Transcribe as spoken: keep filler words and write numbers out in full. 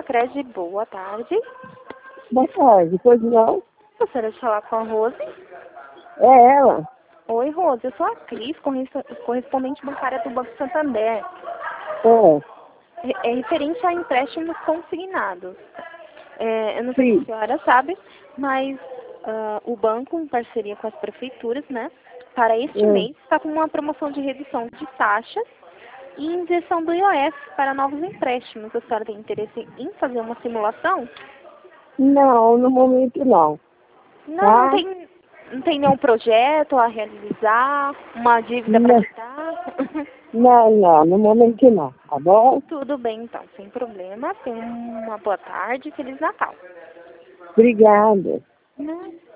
Cicred, boa tarde. Boa tarde, pois não? Gostaria de falar com a Rose. É ela. Oi, Rose, eu sou a Cris, correspondente bancária do Banco Santander. É, É referente a empréstimos consignados. É, eu não sei se sim. a senhora sabe, mas ah, o banco, em parceria com as prefeituras, né, para este É. mês, está com uma promoção de redução de taxas e injeção do I O F para novos empréstimos. A senhora tem interesse em fazer uma simulação? Não, no momento não. Não, não Tá? tem, não tem nenhum projeto a realizar, uma dívida para Não, quitar. não, não, no momento não, tá bom? Tudo bem, então, sem problema. Tenha uma boa tarde, Feliz Natal. Obrigada. Não.